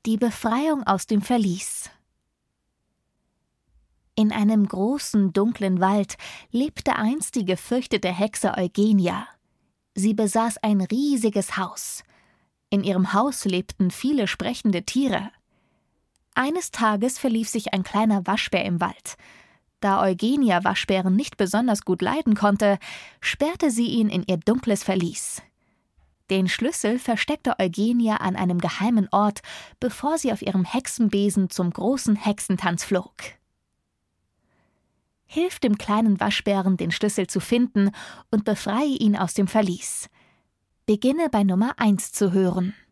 Die Befreiung aus dem Verlies. In einem großen, dunklen Wald lebte einst die gefürchtete Hexe Eugenia. Sie besaß ein riesiges Haus. In ihrem Haus lebten viele sprechende Tiere. Eines Tages verlief sich ein kleiner Waschbär im Wald. Da Eugenia Waschbären nicht besonders gut leiden konnte, sperrte sie ihn in ihr dunkles Verlies. Den Schlüssel versteckte Eugenia an einem geheimen Ort, bevor sie auf ihrem Hexenbesen zum großen Hexentanz flog. Hilf dem kleinen Waschbären, den Schlüssel zu finden und befreie ihn aus dem Verlies. Beginne bei Nummer 1 zu hören.